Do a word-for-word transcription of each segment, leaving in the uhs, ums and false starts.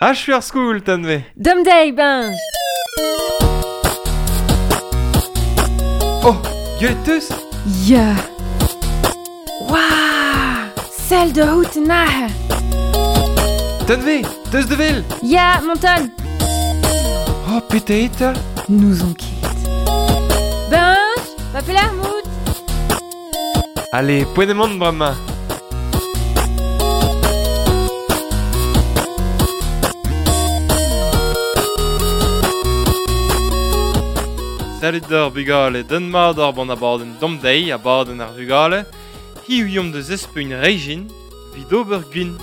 Ah, je suis à school, Tanvé. Dom day, ben. Oh, gueuleteus. Ja. Wauw. Celle de Houtenahe. Tanvé, teus de vil. Ja, Monton. Oh, peut-être. Nous on quitte. Ben, va faire la mout. Allez, point de monde, Brahma. Salut d'or bugale, d'un mar d'or bon a baden domdei a baden ar bugale, hi yom de zespeun regin, vid ober gwin.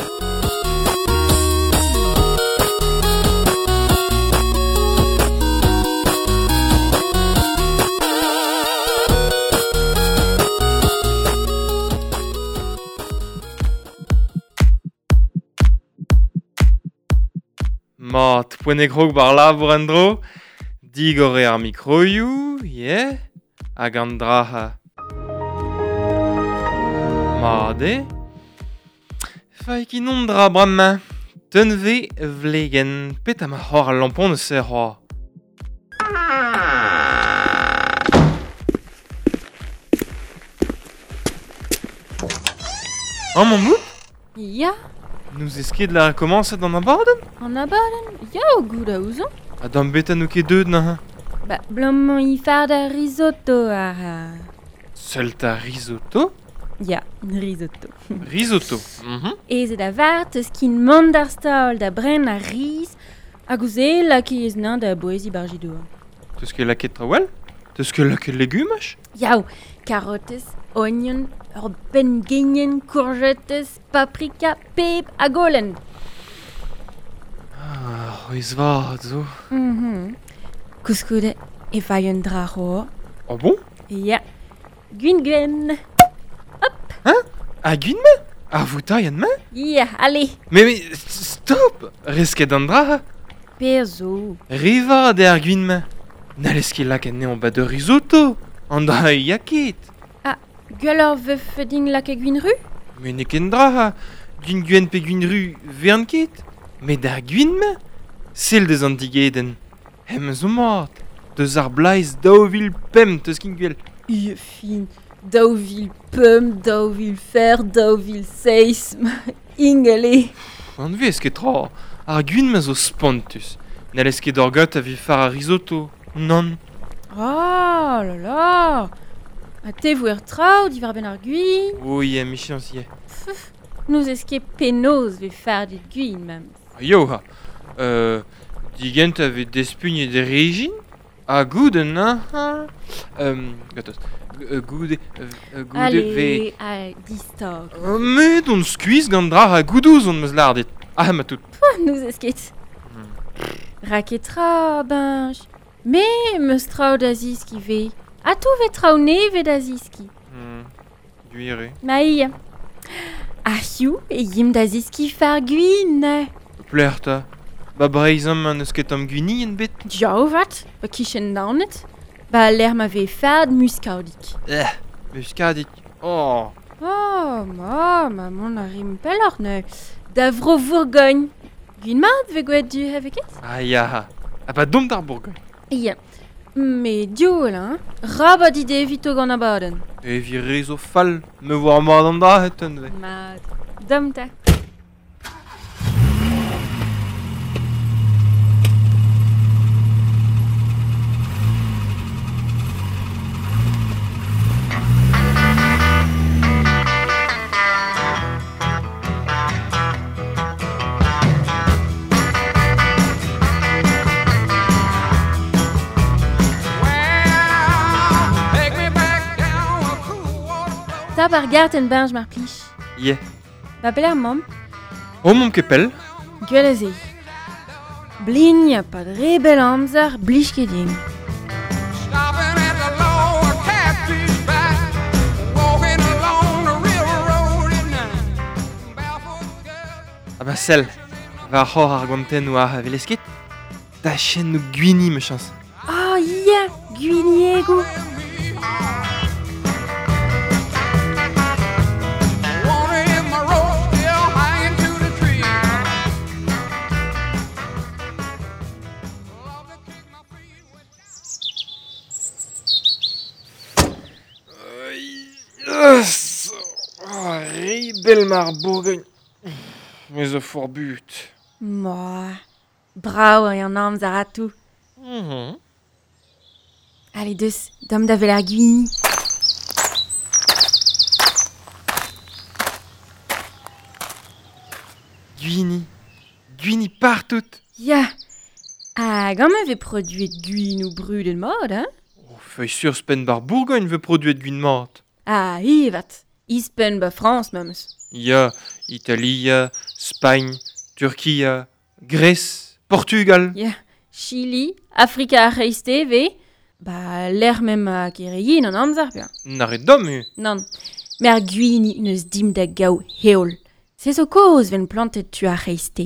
Mat, poene krog bar labour an dro, digore ar mikroioù, yeah, hag an draha. Made, faik inon dra bramañ, tenve vlegen, pet am c'hor al lampon eus e c'hoar. An mamout, Ja, nous esket la komanset an abaden? an abaden. Ja, o gout a ouzon. Adam bet an ouke deud na ha. Ba, blamman i far da risotto ar... Seul ta risotto? Ja, risotto. Risotto. Mhm. Ez da vart eus kin mont d'ar staol da bren a riz, hag ouze laki ez nan da boezi barjidour. Teus ket laket trawell? Teus ket laket legumaj? Yaou, carottes, oignon, ur bengenien, courgettes, paprika, pep a golen. Ah, oiz vat zo. Mhm. Koускoude e fai un dra c'hor. Oh bon? Ja, gwin gwen. Hein? A gwin me? A vouta yan me? Ja, allez, Mais, mais, stop! Resket an dra? per zo. Riva de ar gwin me. N'alez ket laket ne an ba de risotto. An dra yaket. Gwell ur veuf din lak e gwin ru? Mais ne ken dra. Gwin gwen pe gwin ru vern ket. Mais da gwin me? Sel des an digeden. Hem zo mat. Deus ar blaiz daouvil pem teus kin gwell. Ie fin, daouvil peum, daouvil fer, daouvil seism, ingele. An vez ket tra. Ar gwin me zo spontus. N'alez ket ur got a vi far a risotto. Non. Oh la la. A te vouer trao, di war ben ar gwin. O ye, michians ye. Nous eske penaos ve far dit gwin, mam. Yo ha. Euh, digent ave despunye de regin. A gouden, hein? Euh, gatos. Euh, goude, euh, goude ve... Allez, a distok. Euh, me don skuiz gant dra a goudouz on meus lardet. Ah, ma tout. Nous esket. Raket tra, benj. Me, meus trao da ziski ve. A tou ve trao neve da ziski. Hmm. Guire. Ma ia. A hiou e yim da ziski far gwin. Plerta. Ba breizam an eus ket am gwini en bet. Jau vat, ba kichen naunet. Ba l'air ma ve fad muskaudik. Eh, muskadik. Oh. Oh, ma, ma mon a rim pelor ne. Da vro Bourgogne. Gwin mat ve gweet du heveket? Ah ya. Ah ba dom d'ar Bourgogne. Ia. Me dio la, hein? Rabat ide vito gant abaden. E vi rezo fall me voir mat an da hetten ve. Mat. Dom ta. Ta par gart en benj mar plich. Ye. Ba peler mom, O mom kepel. gwell a zei. Blign pa dre bel amzer blij ket din. Stopping at the lower catfish back, walking along the river road at night. Barefoot girl. Ah ba sel. Va c'hor ar gwanten ou ar velesket. Da chen nou gwini me chans. Oh, ia, gwini ego. belle mar Bourgogne. Mais a forbut. Moi. Brau et en armes à ratou. Mhm. Allez, deux, dom da velar guini. Guini. Guini partout. Ja. Ah, gamme ve produit guin ou brûle de mode, hein? Oh, feuille sur spen bar Bourgogne veut produire de guin mort. Ah, ivat. Ispen ba France, memes. Ya, Italie, Spagne, Turquie, Grèce, Portugal. Ja. Chili, Afrika reiste ve. Bah, l'air même à Kéréi, non, non, ça bien. N'arrête d'homme. Non. Mer guini neus dim da gau heol. C'est so cause ven plantet tu a reiste.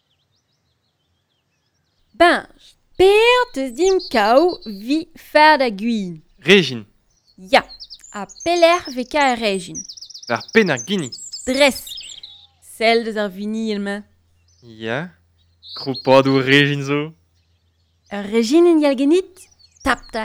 Ben, per te dim kau vi fer da guin. Régine. Ja. A peler ve ka a regin. Par penar Guini. Dress. Celle de ar vinilme. Ya. Croupado Régine zo. Ar regin en yal genit. Tapta.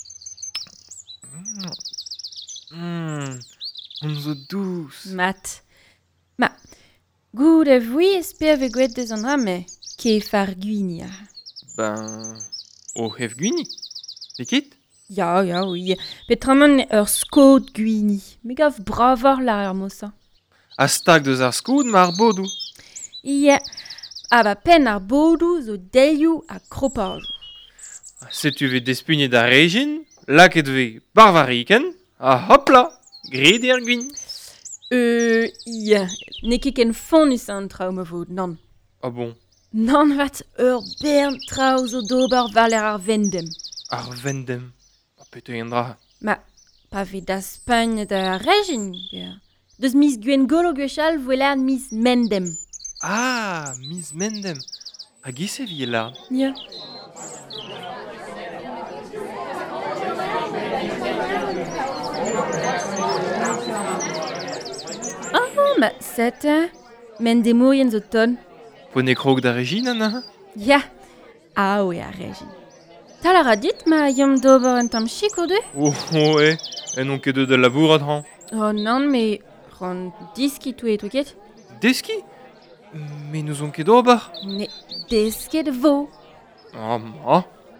Hmm. On zo douce. Mat. Ma. Goud a vui esper ve gwet deus an rame. Ke far guinia. Ben. O hef Guini. Lekit? Ja, ja, oui. Petraman ur skot guini. Me gav bravar la ar mosa. A stag deus ar skoud mar bodou. Ia. A ba pen ar bodou zo deilloù a kroparjou. Se tu veux despugner da Régine, là ket ve barvariken, a hop là, gredi ar Guin. Euh, ia. Ne ket ken fonus an traum vod, non. Ah bon. Non vat ur bern trao zo dober valer ar vendem. Ar vendem. O peto yendra. Ma, pa ve da Spagne da regin, ber. Deus mis gwen golo gwechal voelan mis mendem. Ah, Miss Mendem. A gise vie là. Ja. Oh, ma, sete. Mendemouien zo ton. Pone krog da Régine, Anna? Ja. Ah, oui, a regin. Tal a dit ma yom dober en tam chik o de? Oh, oh, eh. Et non ket de labour adran. Oh, non, me ron diski tou et ouket. Deski? Mais nous on ket ober. Ne, desket vo. Ah, ma.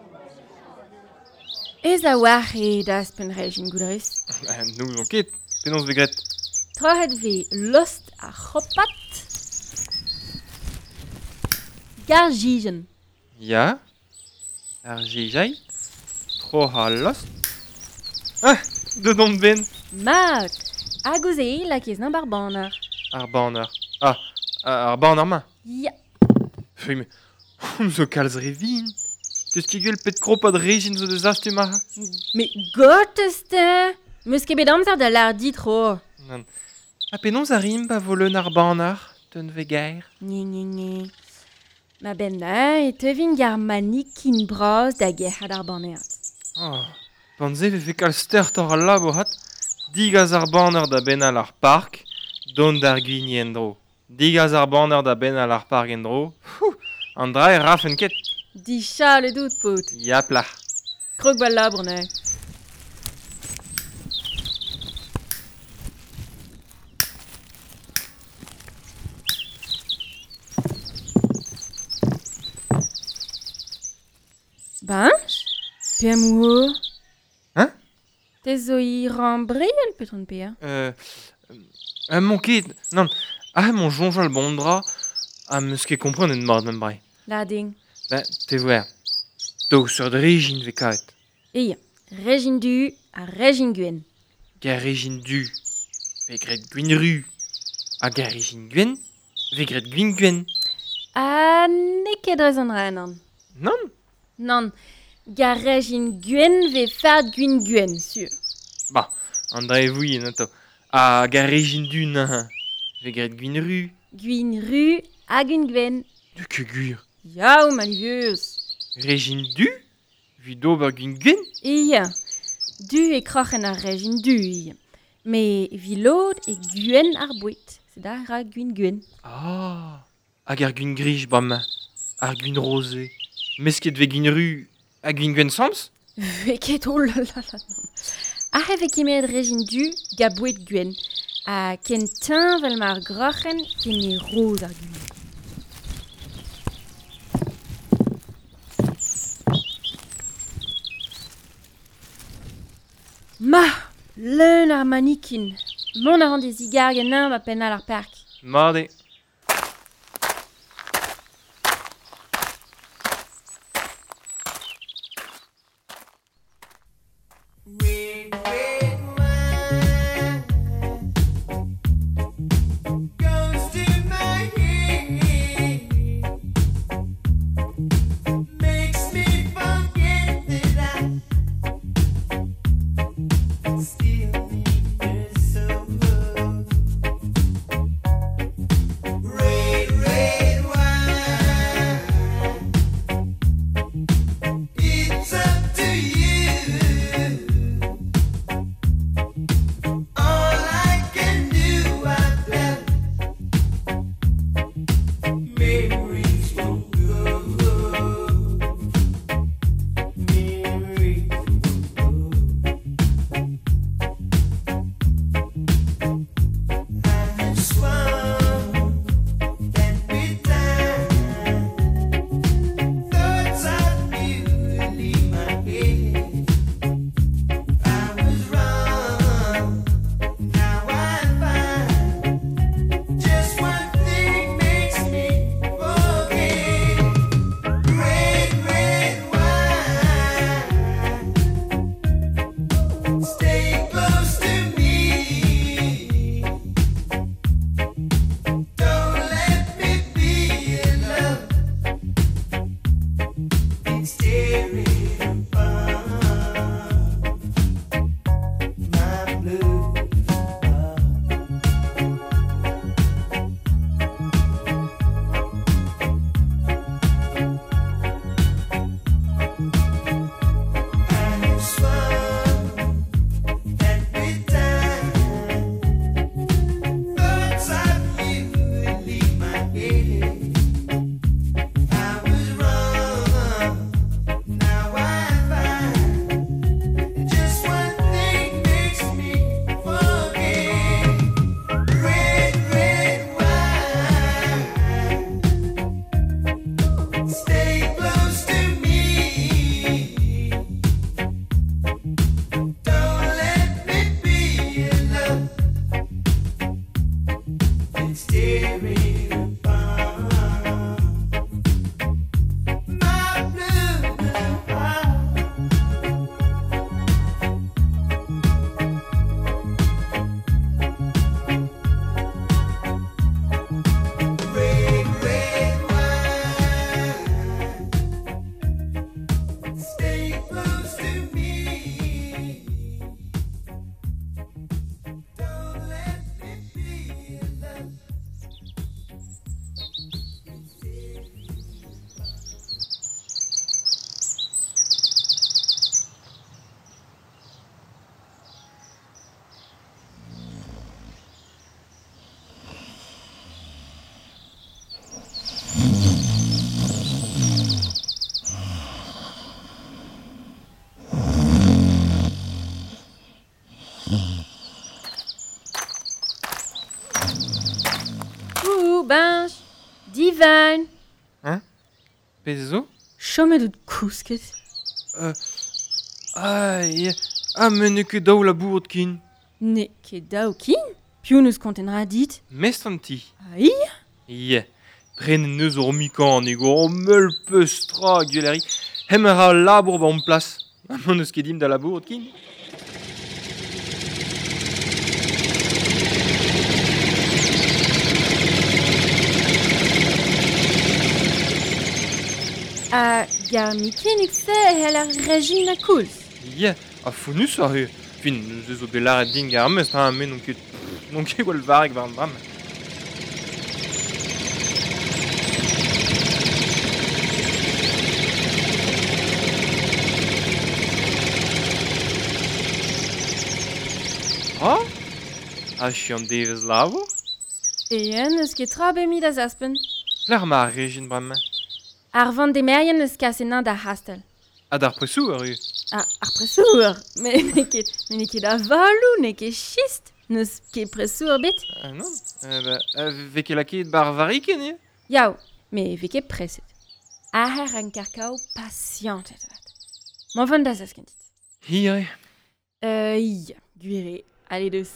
Ez a war e das pen regin gouderis. Eh, nous on ket. Penons vegret. Trohet ve lost a chopat. Garjigen. Ya. Ar jejai. Tro ha lost. Ah, de don ben. Mak. A gouze la kez nan barbanar. Ar baner. Ah, ar baner ma. Ya. Fui, mais. On zo kalz revin. Teus ki gwell pet kropad Régine zo deus astu ma. Me goteste. Meus ket bet amzer da lar dit tro. Non. A penons a rim pa volen ar baner. Teun ve gair. Nye, nye, nye. Ma benna e tevin gar manik kin braz da gerhad ar baner. Oh. Panze ve fe kal stert ar labo hat. Digaz ar baner da benal ar park. Don d'ar guini endro. Digaz ar baner da benal ar park endro. Fou. An dra e rafen ket. Di chale dout pot. Yap la. Krog bal labr ne. Banch? Pe amouo? Hein? Te zo i rambriel petron pea? Euh. Euh, mon ket. Non. Ah, mon jonjol bon dra. Ah, meus ket kompren en mord men brei. La ding. Ben, te voir. Do sur de Régine ve kaet. Eia, regin du a regin gwen. Gar Régine du. Ve gret gwin ru. A gar Régine gwen. Ve gret gwin gwen. A ne ket rez an renan. Non? Non, gar regin gwen ve fad gwin gwen, sur. Bah, an dra e vui en ato. A gar Régine du nan. Ve gret gwin ru. Gwin ru a gwin gwen. De ke gwir. Yaou, malivieus. Régine du? Vi d'ober gwin gwen? Eia, du e krochen a regin du, ia. Me vi lod e gwen ar bouet. Se da ra gwin gwen. Ah. Hag ar gwin grij bamma. Ar gwin rosé. Mesket ve gwin ru. A gwin gwen sams? Veket, oh la la la. A he ve kemet regin du ga bouet gwen. A kentin vel mar grochen ken ne roz ar gul. Ma, leun ar manikin. Mon a ran de zigar ganin ma penal ar park. Made. Red, red wine goes to my head, makes me forget that I still need her so. Red, red wine, it's up to you. All I can do, I've got memories won't go. Memories won't go. I have swum that bit time. Thoughts of you leave my head. I was wrong. Now I find just one thing makes me forget. Red, red wine, stay close to me. Don't let me be in love. It's tearing apart my blue heart. I have swum that bit time. Thoughts of you leave my head. I was wrong. Now I find just one thing makes me forget. Red, red wine, stay close to me. Don't let me be in love. It's tearing apart my blue heart. Red, red wine, stay close to me. Don't let me be in love. Ouh, bench, divan, Pezo? chomet out kousket. Euh... Aïe... Ah, mais ne ket daou labourd kin. Ne ket daou kin, piou neus kontenra dit. Mestanti. Aïe, Ie. Pren neus ur mikan ego o meul peus tra guleri. Hem a labour ba on plas. Amon eus ket dim da labourd kin. a gar mikinik se hel ar Regina Coles. Ie. A founus a he. Fin, neus eus o belaret din gar mest ha men non ket... Non ket gwell varek war an bram. Ha? A chiant devez labour? Eien eus ket tra bemid a zaspen. Lar ma a rejin bram. Ar vant demerien eus kasenañ da hastel. A d'ar presou ar eo. Ah, ar presour, me ne ket, me ne ket a valou, ne ket chist. Neus ket presour bet? Ah non, euh, bah, euh, veke laket bar variken, ye? Yaou, me ve ket preset. Aher an karkao patientet vat. Ma vant da zaskentit. Hi, ai. Euh, ja, gwire. Allez deus.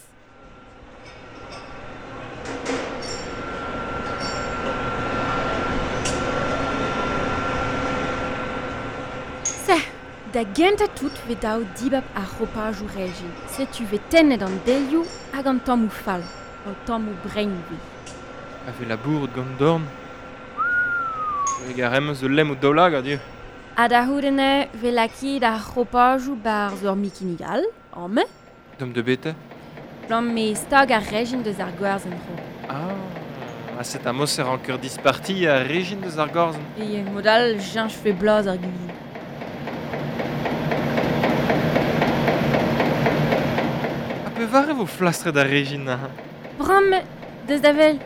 Se, da gent a tout ve dao dibab a ropaj ou regin. Se tu ve tennet an delioù hag an tammou fall. An tammou brein ve. Ave labour gant dorn. Eg ar emmeus de lem o daolag, adieu. A da houdene ve lakid a ropaj ou bar zor mikinigal, amme. Dom de bete. Plan me stag ar regin deus ar gwarzh en ro. Ah, a set a mos er an keur disparti a regin deus ar gorzen. E modal jenj fe blaz ar gwir. A pe vare vo flastre da regin, ha? Bram, deus da vel.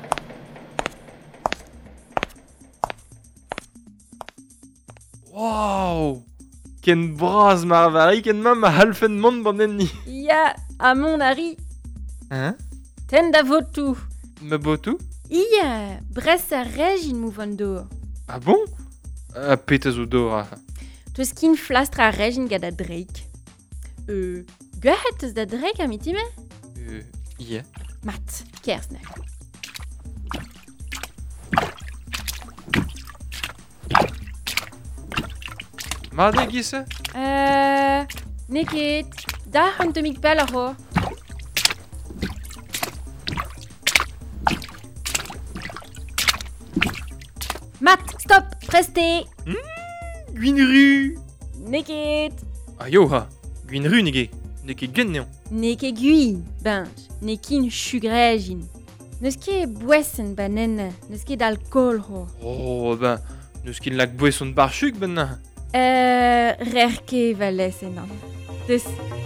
Wow! Ken braz mar variken ma ma halfen mont bandet ni. Ya, a mon ari, Hein? ten da votou. Me botou? Ia, bres a regin mou van dour. Ah bon? A pete zo dor, ha? Teus kin flastre a regin gad a dreik. Euh, gwahet eus da dreik a mitime? Euh, yeah. Mat, kersnek. Ma de gisse? Euh, neket, da an temik pel a ro. Mat, stop, preste. Gwinru! Neket. Ah yo ha! Gwinru nege. Neke gen neon. Neke gwin, bench, nekin chugrejin. Neus ket bouessen banenne, neus ket alcool ho. Oh, ben, neus kin lak boesson bar chuk ben na. Euh, rerke valès enan. Deus.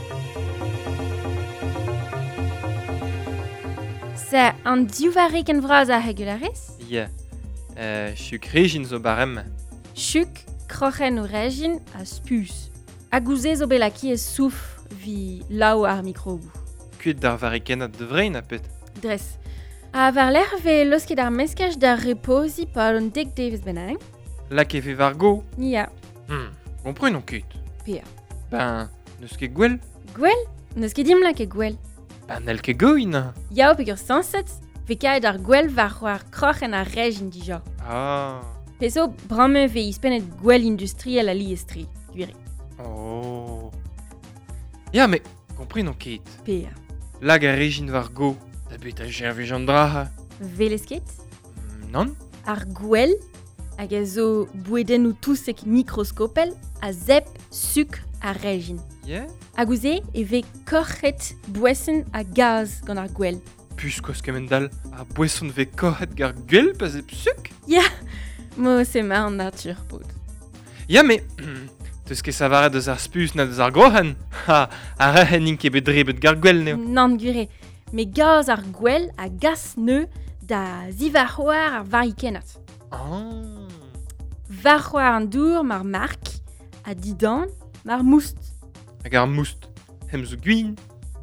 Se an diouvarek en vraz a regularis? Yeah. Euh, chuk regin zo barem. Chuk, krochen o regin a spus. A gouze zo belaki e souf vi lao ar mikrogou. Kuit dar variken a devrein a pet. Dres. A var l'erve losket ar meskaj da reposi par un dek deves benang? Lak e ve vargo. Ya, Hmm, kompren on kuit. pea. Ben, neus ket gwell? Gwell? Neus ket dim lak e gwell. Ben, nel ket goin. Yao pegur sanset, ve kaet ar gwell var c'hoar krochen ar regin dija. Ah. Peso brame ve ispenet gwell industriel a li estri. Gwire. Oh. Ya, me, kompren on ket. Pea. Lag a regin vargo. Da bet a jerve jandra ha. Velesket? Hmm, non? Ar gwell hag a zo boueden ou tousek mikroskopel a zep suk a regin. Yeah? A gouze e ve korchet bouessen a gaz gant ar gwell. Pus koz kemendal. A boesson ve kohet gar gwell pas e psuk? Ya, mo se ma an natur pot. Ya, me, teus ket savaret deus ar spus na deus ar grohen. Ha, a rehen nin ket bedrebet gar gwell neo. Nan gure, me gaz ar gwell a gas neu da zivar c'hoar ar varikenat. Ah. Var c'hoar an dour mar mark a didan mar moust. Hag ar moust. Hem zo gwin.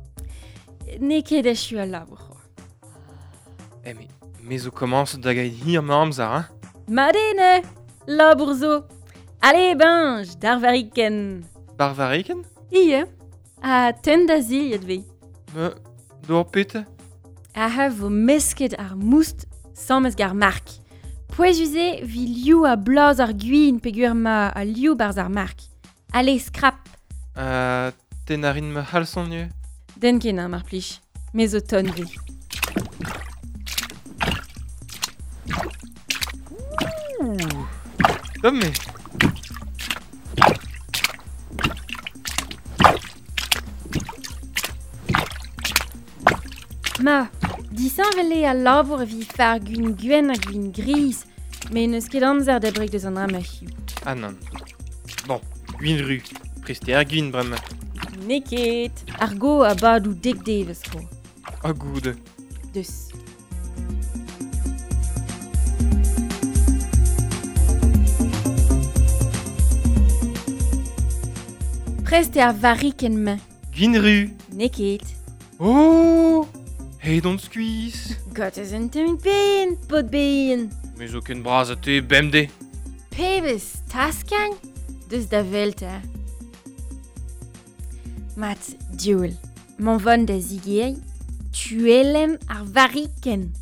Ne ket echu a labour c'hoar. Eh, me, me zo komanse da gaet hir ma amzar, hein? Madene, labour zo. Allez, benj, dar variken. Bar variken? Ie, a ten da zillet ve. Me, dor pete? A ha vo mesket ar moust sammes gar mark. Pouezuze vi liou a blaz ar gwin pegur ma a liou barz ar mark. Allez, scrap. Euh, ten a rin me halson nye? Den ken ar mar plij. Me zo ton ve. Dom me. Ma, disan vele a labour vi far gwin gwen a gwin gris, me neus ket amzer da brek deus an ram a hiu. Ah non. Bon, gwin ru. Preste ar gwin bremme. Neket, ar go a badou dek deves ho. A goude. Deus. Prest e ar varik en main. Gwin ru. Neket. Oh, hey don't squeeze. Gott is een temin been, pot been. Mais zo ken bras a te bemde. Pebes, taskan? Dus da welt, hè. Mat, diol, mon von da zigei, tuelem ar variken.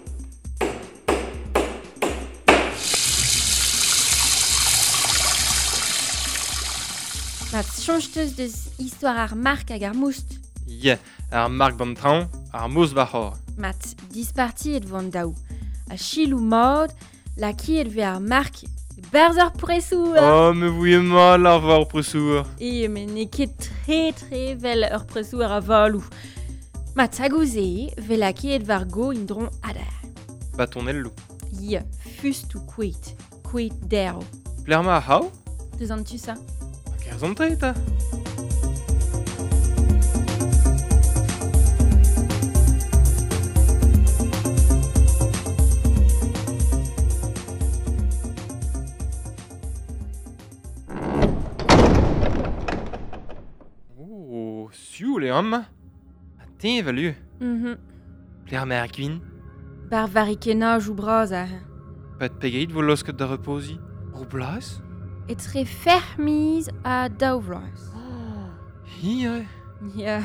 Mat, chanjteus deus histoire ar mark hag ar moust. Yeah, ar mark bam traoñ, ar mous bachor. Mat, disparti et vant daou. A chilou mod, la ki et ve ar mark berzer presour. Oh, me vouje mal ar var presour. E, men ne ket tre tre vel ur presour a valou. Mat, a gouze, ve la ki et var go in dron adar. Batonel lou. Ia, fustou kweit. Kweit dero. Pler ma hao? Deus an tu sa? Kerzon tre ta. Oh, sioul e am. A te valu. Mhm. Pler ma ar gwin. Bar varikenaj ou braz a. Pat pegeit vo losket da reposi. Ou blas? Et tre fermiz a daouvraz. Hi, eh. Ia.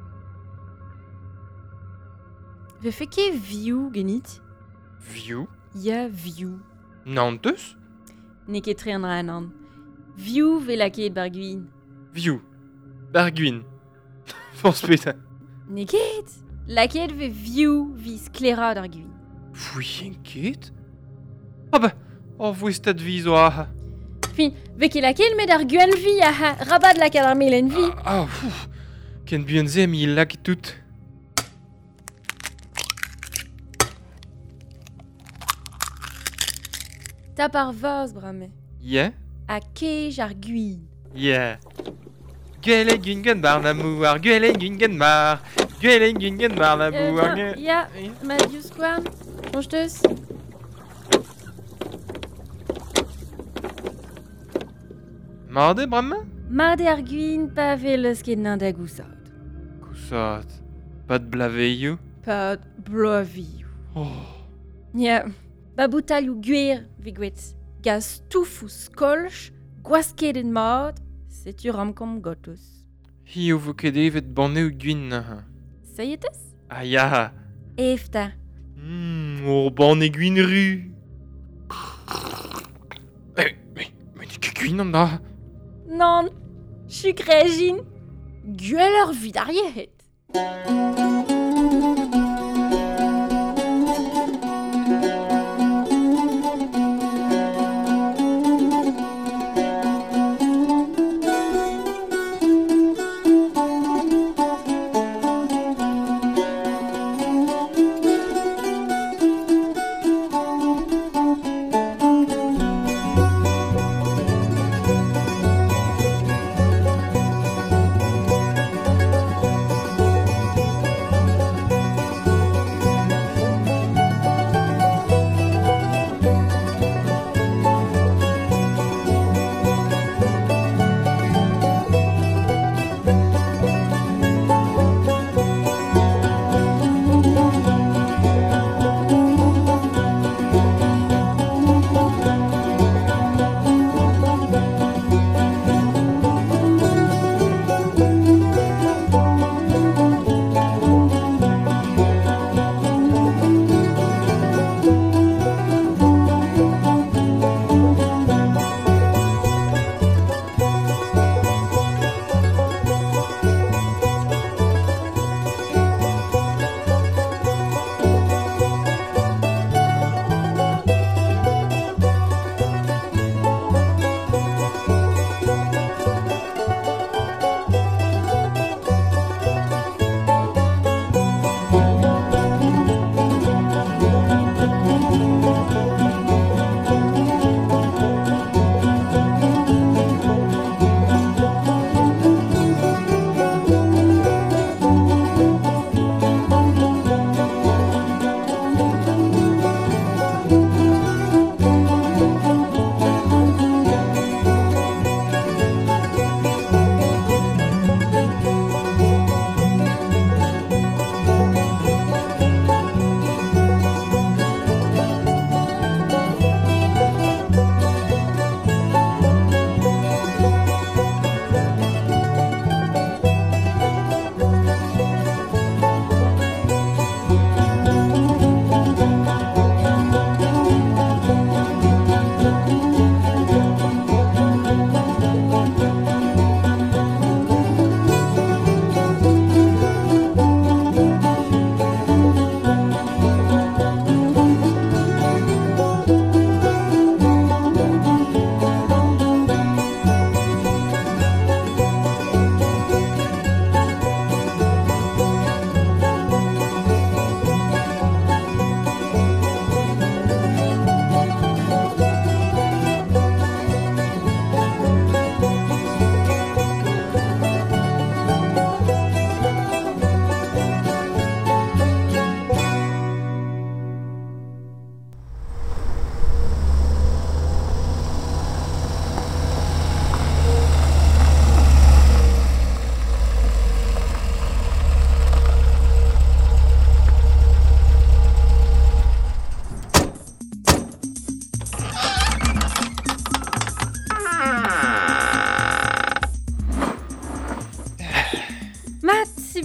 Ve fe ket viou genit? Viou? Ia, viou. Nanteus? Ne ket tre an ran an. Viou ve la ket bar gwin. Viou. Bar gwin. Fors peta. Ne ket? La ket ve viou vis klera d'ar gwin. Fouy enket? Ah ba, oh vouestat vizo ah. Fin, ve ket la ket met ar gwen vi a ha rabad la ket ar melen vi. Ah, ah fouf. Ken buanze mi lak tout. Ta par vaz brame. Yeah? A kej ar gwin. Yeah. Gwele gwingen bar na mouar, gwele gwingen bar. Gwele gwingen bar na Euh, mouar. ben, ya, ma dius kwan. Chanjteus. Marde brama? Marde ar gwin pa ve leus ket nan da goussaat. Kousat. Pat blaveio. Pa bloaviou. Oh. Ya, ba boutalioù gwir ve gwet. Gaz toufou skolch, gwasket en mod, setu ram kom gotos. Hi o vo ket evet banne o gwin na ha. Saietes? Ah ya. Efta. Hmm, ur banne gwin ru. Eh, mais, mais n'e ket gwin an da. Non, chuk rejin. Gwell ur vid ar yet.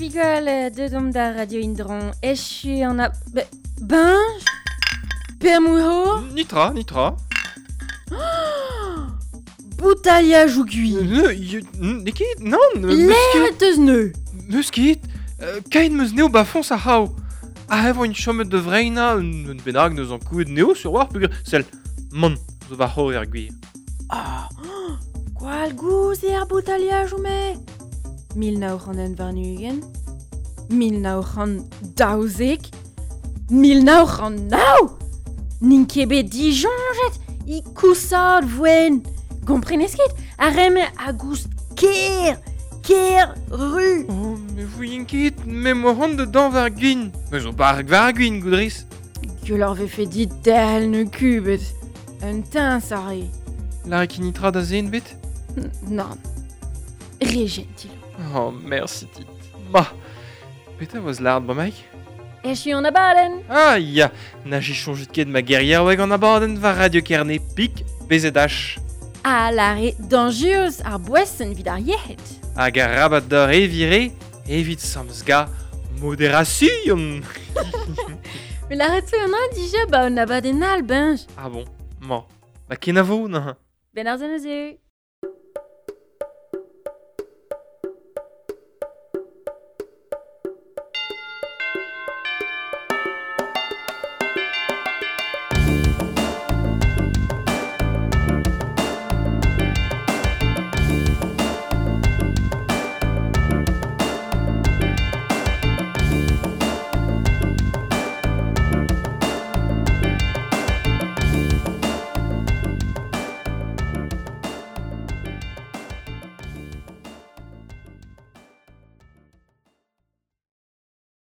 Bigol, euh, de dom da Radio Indron. Echu en a... Be- Binge Permouho Nitra, nitra. Boutalia jougui. Ne, je- ne ket, non, musket, L'air teus neu. musket, euh, kain meus neo bafons a hao. A evo une chomet de vreina, un un benag neus an kouet neo sur war peogwir, sel, man, zo va ho er gwir. Ah, Gwal gouz e ar boutalia joume. Mil naoc'h an varnugen. Mil naoc'h an daouzek. Mil naoc'h an nao. Nin kebe dijonjet. I kousad voen. Gomprenes ket? A reme a goust ker. Ker ru. Oh, me vouien ket, me mo ran de dan var gwin. Me zo barg var gwin, goudris. Gueul ar vefe dit del ne kubet. Un teint sare. La ki nitra da zen bet? N- Non. Re gentil. Oh, merci, tit. Ma, peta voz lard ba maik? Echu an abaden. Ah, ya, na j'ai changé ket ma guerrière weg an abaden va radio kerne pik bezedach. A lare dangereus ar bouessen vid ar yehet. Hag a rabat d'or evire, evit samsga modération. Mais la retu an a dija ba an abaden al benj. Ah bon, ma, ba kenavo, nan. Ben ar zen eus.